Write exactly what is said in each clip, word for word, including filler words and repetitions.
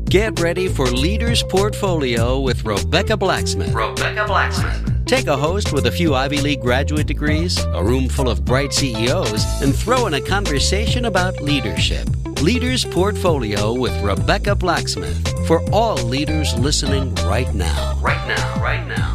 Get ready for Leaders Portfolio with Rebecca Blacksmith. Rebecca Blacksmith. Take a host with a few Ivy League graduate degrees, a room full of bright C E Os, and throw in a conversation about leadership. Leaders Portfolio with Rebecca Blacksmith. For all leaders listening right now. Right now, right now.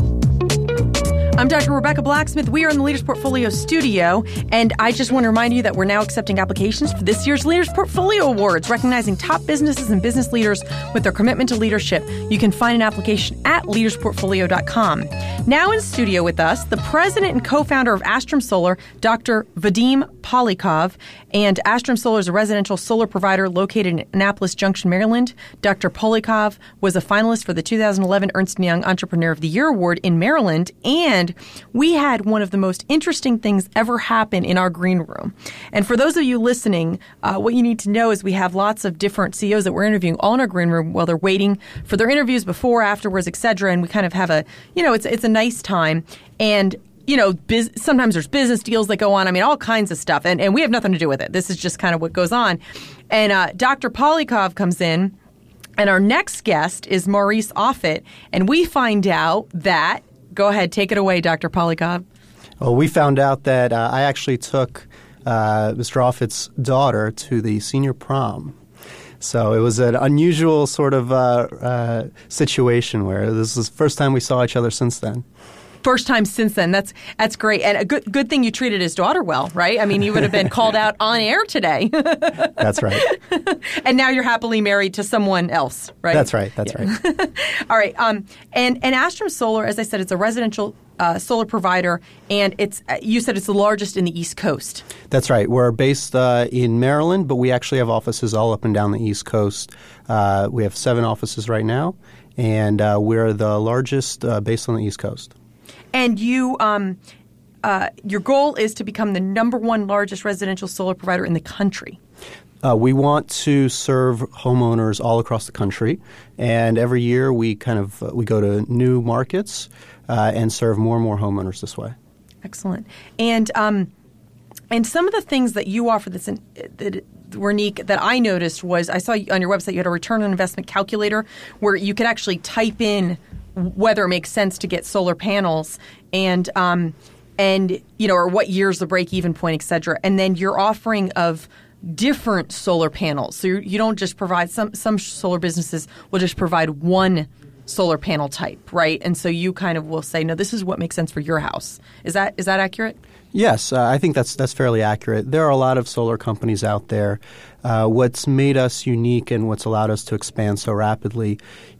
I'm Doctor Rebecca Blacksmith. We are in the Leaders Portfolio studio, and I just want to remind you that we're now accepting applications for this year's Leaders Portfolio Awards, recognizing top businesses and business leaders with their commitment to leadership. You can find an application at leaders portfolio dot com. Now in studio with us, the president and co-founder of Astrum Solar, Doctor Vadim Polyakov. And Astrum Solar is a residential solar provider located in Annapolis Junction, Maryland. Doctor Polyakov was a finalist for the two thousand eleven Ernst and Young Entrepreneur of the Year Award in Maryland, and we had one of the most interesting things ever happen in our green room. And for those of you listening, uh, what you need to know is we have lots of different C E Os that we're interviewing all in our green room while they're waiting for their interviews before, afterwards, et cetera. And we kind of have a, you know, it's it's a nice time. And you know, biz- sometimes there's business deals that go on. I mean, all kinds of stuff. And, and we have nothing to do with it. This is just kind of what goes on. And uh, Doctor Polyakov comes in, and our next guest is Maurice Offutt. And we find out that, go ahead, take it away, Doctor Polyakov. Well, we found out that uh, I actually took uh, Mister Offutt's daughter to the senior prom. So it was an unusual sort of uh, uh, situation where this is the first time we saw each other since then. First time since then. That's that's great. And a good good thing you treated his daughter well, right? I mean, you would have been called out on air today. That's right. And now you're happily married to someone else, right? That's right. That's yeah. right. All right. Um, and, and Astrum Solar, as I said, it's a residential uh, solar provider, and it's you said it's the largest in the East Coast. That's right. We're based uh, in Maryland, but we actually have offices all up and down the East Coast. Uh, we have seven offices right now, and uh, we're the largest uh, based on the East Coast. And you, um, uh, your goal is to become the number one largest residential solar provider in the country. Uh, we want to serve homeowners all across the country, and every year we kind of uh, we go to new markets uh, and serve more and more homeowners this way. Excellent. And um, and some of the things that you offer that's in, that were unique that I noticed was I saw on your website you had a return on investment calculator where you could actually type in whether it makes sense to get solar panels and, um, and you know, or what year's the break-even point, et cetera. And then your offering of different solar panels. So you don't just provide – some some solar businesses will just provide one solar panel type, right? And so you kind of will say, no, this is what makes sense for your house. Is that is that accurate? Yes, uh, I think that's that's fairly accurate. There are a lot of solar companies out there. Uh, what's made us unique and what's allowed us to expand so rapidly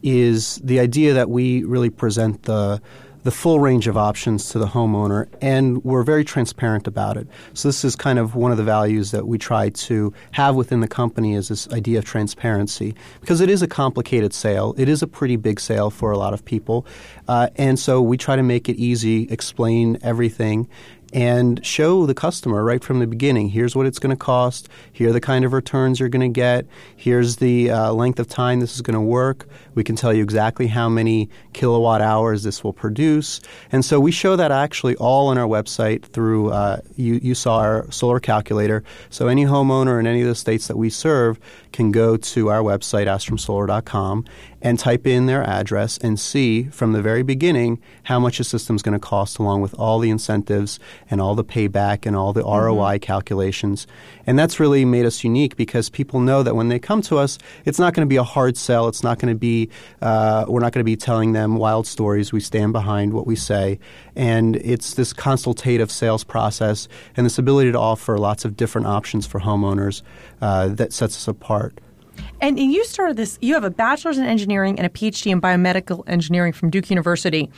is the idea that we really present the the full range of options to the homeowner, and we're very transparent about it. So this is kind of one of the values that we try to have within the company is this idea of transparency, because it is a complicated sale. It is a pretty big sale for a lot of people, uh, and so we try to make it easy, explain everything, and show the customer right from the beginning, here's what it's going to cost, here are the kind of returns you're going to get, here's the uh, length of time this is going to work. We can tell you exactly how many kilowatt hours this will produce. And so we show that actually all on our website through, uh, you, you saw our solar calculator. So any homeowner in any of the states that we serve can go to our website, astrum solar dot com, and type in their address and see from the very beginning how much a system is going to cost along with all the incentives and all the payback and all the mm-hmm. R O I calculations. And that's really made us unique because people know that when they come to us, it's not going to be a hard sell. It's not going to be, uh, we're not going to be telling them wild stories. We stand behind what we say. And it's this consultative sales process and this ability to offer lots of different options for homeowners uh, that sets us apart. And you started this, you have a bachelor's in engineering and a P H D in biomedical engineering from Duke University.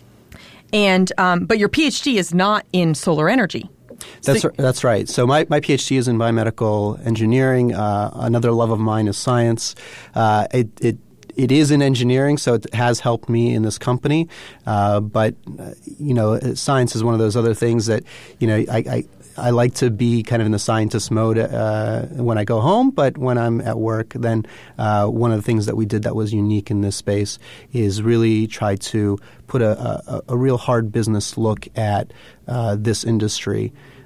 And um, but your P H D is not in solar energy. That's so, that's right. So my, my P H D is in biomedical engineering. Uh, another love of mine is science. Uh, it, it It is in engineering, so it has helped me in this company. Uh, but, uh, you know, science is one of those other things that, you know, I, I, I like to be kind of in the scientist mode uh, when I go home. But when I'm at work, then uh, one of the things that we did that was unique in this space is really try to put a, a, a real hard business look at uh, this industry.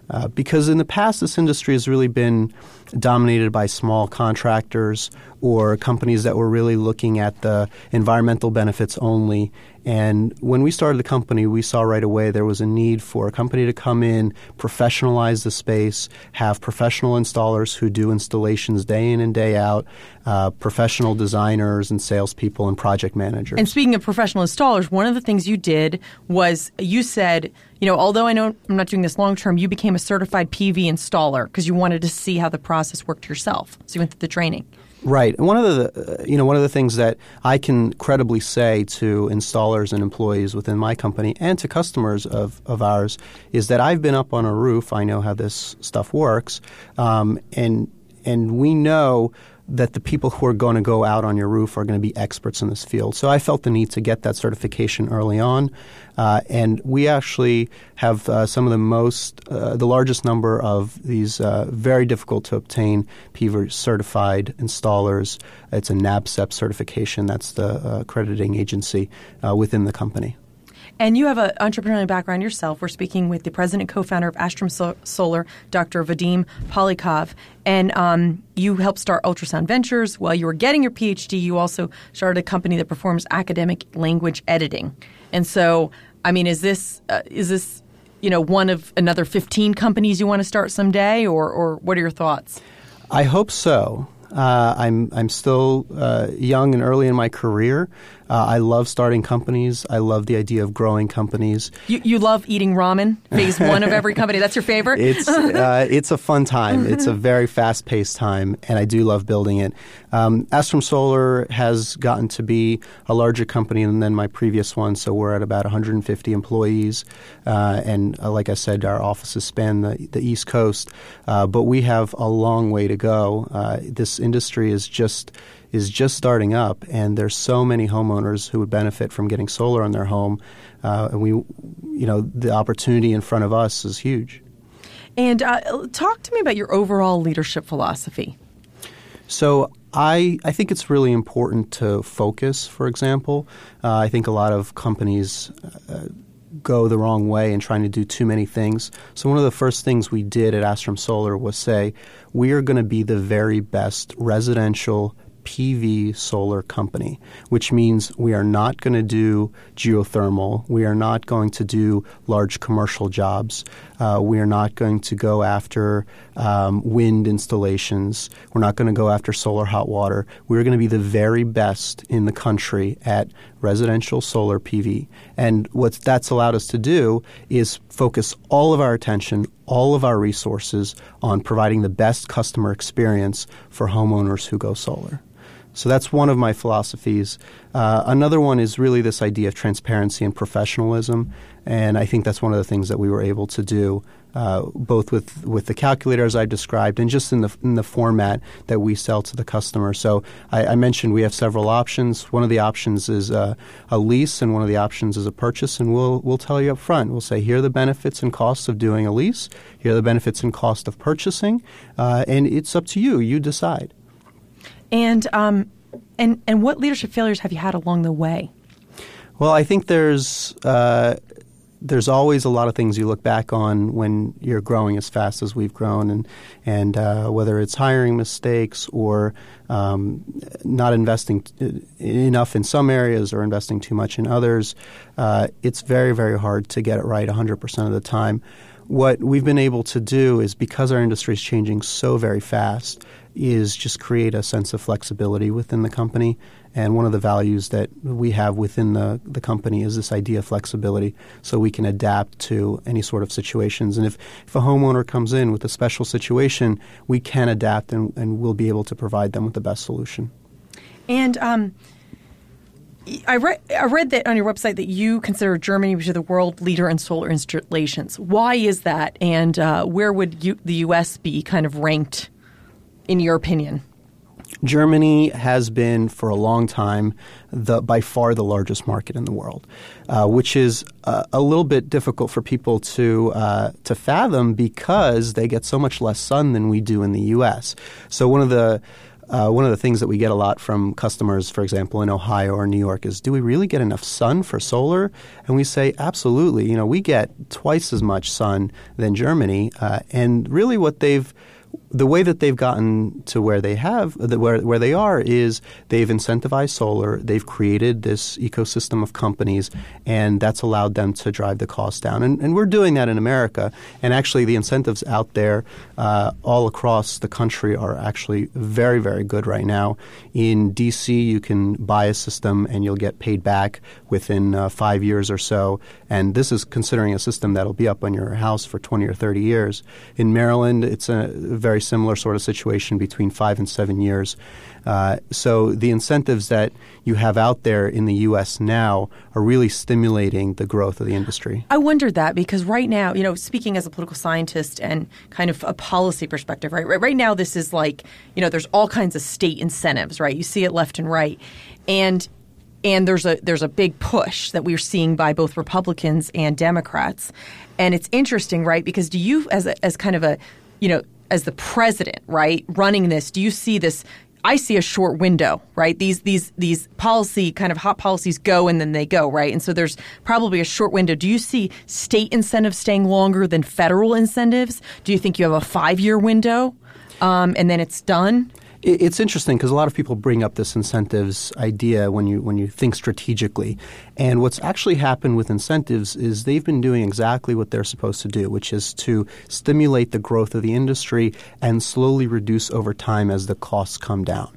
Uh, because in the past, this industry has really been dominated by small contractors or companies that were really looking at the environmental benefits only. And when we started the company, we saw right away there was a need for a company to come in, professionalize the space, have professional installers who do installations day in and day out, uh, professional designers and salespeople and project managers. And speaking of professional installers, one of the things you did was you said, you know, although I know I'm not doing this long term, you became a certified P V installer because you wanted to see how the process worked yourself. So you went through the training. Right. And one of the, uh, you know, one of the things that I can credibly say to installers and employees within my company and to customers of, of ours is that I've been up on a roof. I know how this stuff works. Um, and and we know that the people who are going to go out on your roof are going to be experts in this field. So I felt the need to get that certification early on. Uh, and we actually have uh, some of the most, uh, the largest number of these uh, very difficult to obtain P V certified installers. It's a NABCEP certification. That's the uh, accrediting agency uh, within the company. And you have an entrepreneurial background yourself. We're speaking with the president and co-founder of Astrum so- Solar, Doctor Vadim Polikov. And um, you helped start Ultrasound Ventures. While you were getting your P H D, you also started a company that performs academic language editing. And so, I mean, is this uh, is this you know one of another fifteen companies you want to start someday, or or what are your thoughts? I hope so. Uh, I'm I'm still uh, young and early in my career. Uh, I love starting companies. I love the idea of growing companies. You you love eating ramen, phase one of every company. That's your favorite? It's uh, it's a fun time. It's a very fast-paced time, and I do love building it. Um, Astrum Solar has gotten to be a larger company than my previous one, so we're at about one hundred fifty employees. Uh, and uh, like I said, our offices span the, the East Coast, uh, but we have a long way to go. Uh, this industry is just is just starting up, and there's so many homeowners who would benefit from getting solar on their home. Uh, and we, you know, the opportunity in front of us is huge. And uh, talk to me about your overall leadership philosophy. So I I think it's really important to focus, for example. Uh, I think a lot of companies uh, go the wrong way in trying to do too many things. So one of the first things we did at Astrum Solar was say, we are going to be the very best residential P V solar company, which means we are not going to do geothermal. We are not going to do large commercial jobs. Uh, we are not going to go after um, wind installations. We're not going to go after solar hot water. We're going to be the very best in the country at residential solar P V. And what that's allowed us to do is focus all of our attention, all of our resources on providing the best customer experience for homeowners who go solar. So that's one of my philosophies. Uh, another one is really this idea of transparency and professionalism, and I think that's one of the things that we were able to do, uh, both with, with the calculator as I described, and just in the in the format that we sell to the customer. So I, I mentioned we have several options. One of the options is uh, a lease, and one of the options is a purchase. And we'll we'll tell you up front. We'll say here are the benefits and costs of doing a lease. Here are the benefits and cost of purchasing, uh, and it's up to you. You decide. And um, and and what leadership failures have you had along the way? Well, I think there's uh, there's always a lot of things you look back on when you're growing as fast as we've grown, and and uh, whether it's hiring mistakes or um, not investing t- enough in some areas or investing too much in others, uh, it's very, very hard to get it right one hundred percent of the time. What we've been able to do is, because our industry is changing so very fast, is just create a sense of flexibility within the company. And one of the values that we have within the, the company is this idea of flexibility, so we can adapt to any sort of situations. And if, if a homeowner comes in with a special situation, we can adapt and, and we'll be able to provide them with the best solution. And um, I read I read that on your website that you consider Germany to be the world leader in solar installations. Why is that, and uh, where would you, the U S be kind of ranked, in your opinion? Germany has been for a long time the by far the largest market in the world, uh, which is uh, a little bit difficult for people to uh, to fathom because they get so much less sun than we do in the U S. So one of the Uh, one of the things that we get a lot from customers, for example, in Ohio or New York is, do we really get enough sun for solar? And we say, absolutely. You know, we get twice as much sun than Germany. Uh, and really what they've The way that they've gotten to where they have, where where they are, is they've incentivized solar. They've created this ecosystem of companies, and that's allowed them to drive the cost down. And, and we're doing that in America. And actually, the incentives out there uh, all across the country are actually very, very good right now. In D C, you can buy a system and you'll get paid back within uh, five years or so. And this is considering a system that'll be up on your house for twenty or thirty years. In Maryland, it's a very similar sort of situation, between five and seven years. Uh, so the incentives that you have out there in the U S now are really stimulating the growth of the industry. I wondered that because right now, you know, speaking as a political scientist and kind of a policy perspective, right? Right, right now this is like, you know, there's all kinds of state incentives, right? You see it left and right. And And there's a there's a big push that we're seeing by both Republicans and Democrats. And it's interesting, right? Because do you, as a, as kind of a, you know, as the president, right, running this, do you see this? I see a short window, right? These these these policy kind of hot policies go and then they go, right? And so there's probably a short window. Do you see state incentives staying longer than federal incentives? Do you think you have a five-year window um, and then it's done? It's interesting because a lot of people bring up this incentives idea when you when you think strategically. And what's actually happened with incentives is they've been doing exactly what they're supposed to do, which is to stimulate the growth of the industry and slowly reduce over time as the costs come down.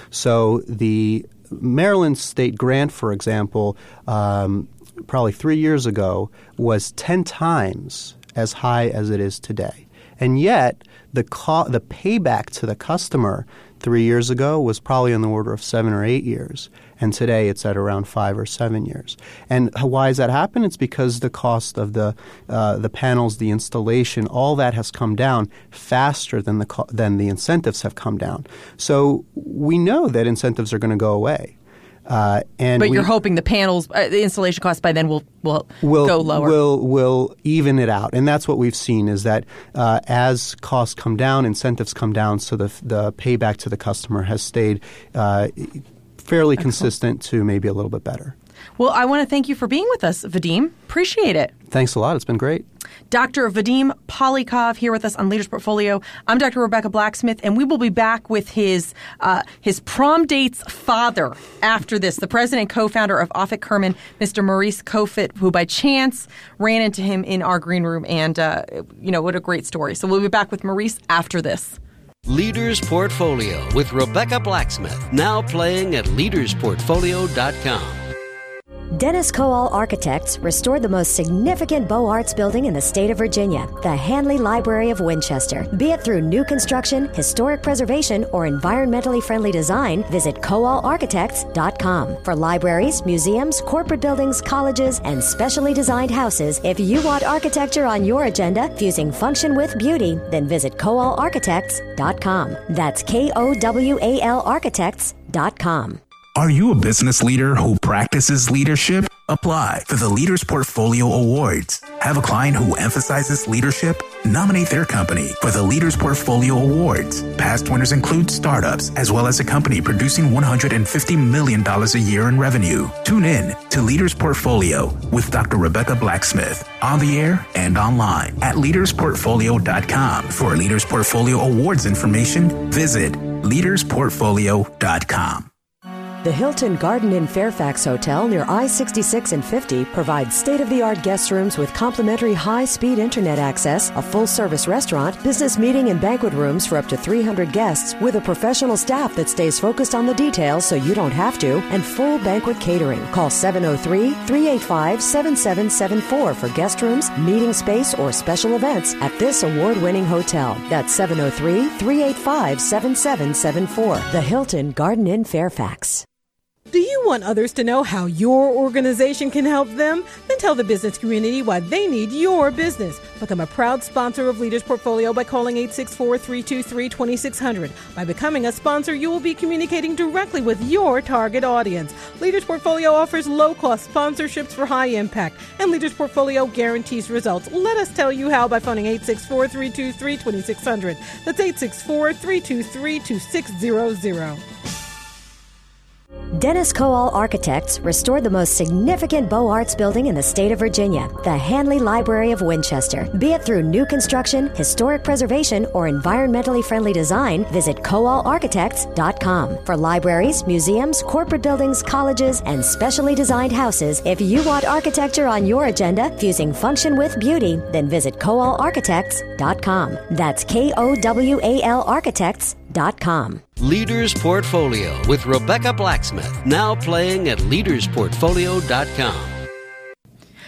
So the Maryland State Grant, for example, um, probably three years ago was ten times as high as it is today. And yet the co- the payback to the customer three years ago was probably on the order of seven or eight years. And today it's at around five or seven years. And why has that happened? It's because the cost of the uh, the panels, the installation, all that has come down faster than the co- than the incentives have come down. So we know that incentives are going to go away. Uh, and but we, you're hoping the panels, uh, the installation costs by then will will will go lower. Will will even it out, and that's what we've seen is that uh, as costs come down, incentives come down, so the the payback to the customer has stayed uh, fairly Excellent. consistent to maybe a little bit better. Well, I want to thank you for being with us, Vadim. Appreciate it. Thanks a lot. It's been great. Doctor Vadim Polyakov here with us on Leaders Portfolio. I'm Doctor Rebecca Blacksmith, and we will be back with his uh, his prom date's father after this, the president and co-founder of Offutt Kerman, Mister Maurice Kofit, who by chance ran into him in our green room. And, uh, you know, what a great story. So we'll be back with Maurice after this. Leaders Portfolio with Rebecca Blacksmith, now playing at leaders portfolio dot com. Dennis Coal Architects restored the most significant Beaux Arts building in the state of Virginia, the Hanley Library of Winchester. Be it through new construction, historic preservation, or environmentally friendly design, visit coal architects dot com. For libraries, museums, corporate buildings, colleges, and specially designed houses, if you want architecture on your agenda, fusing function with beauty, then visit coal architects dot com. That's K O W A L architects dot com. Are you a business leader who practices leadership? Apply for the Leaders Portfolio Awards. Have a client who emphasizes leadership? Nominate their company for the Leaders Portfolio Awards. Past winners include startups, as well as a company producing one hundred fifty million dollars a year in revenue. Tune in to Leaders Portfolio with Doctor Rebecca Blacksmith on the air and online at leaders portfolio dot com. For Leaders Portfolio Awards information, visit leaders portfolio dot com. The Hilton Garden Inn Fairfax Hotel near I sixty-six and fifty provides state-of-the-art guest rooms with complimentary high-speed internet access, a full-service restaurant, business meeting and banquet rooms for up to three hundred guests with a professional staff that stays focused on the details so you don't have to, and full banquet catering. Call seven oh three, three eight five, seven seven seven four for guest rooms, meeting space, or special events at this award-winning hotel. That's seven oh three, three eight five, seven seven seven four. The Hilton Garden Inn Fairfax. Do you want others to know how your organization can help them? Then tell the business community why they need your business. Become a proud sponsor of Leaders Portfolio by calling eight six four, three two three, two six zero zero. By becoming a sponsor, you will be communicating directly with your target audience. Leaders Portfolio offers low-cost sponsorships for high impact, and Leaders Portfolio guarantees results. Let us tell you how by phoning eight six four, three two three, two six zero zero. That's eight six four, three two three, two six zero zero. Dennis Coal Architects restored the most significant Beaux Arts building in the state of Virginia, the Hanley Library of Winchester. Be it through new construction, historic preservation, or environmentally friendly design, visit coal architects dot com. For libraries, museums, corporate buildings, colleges, and specially designed houses, if you want architecture on your agenda, fusing function with beauty, then visit coal architects dot com. That's K O W A L architects dot com. Leaders Portfolio with Rebecca Blacksmith, now playing at leaders portfolio dot com.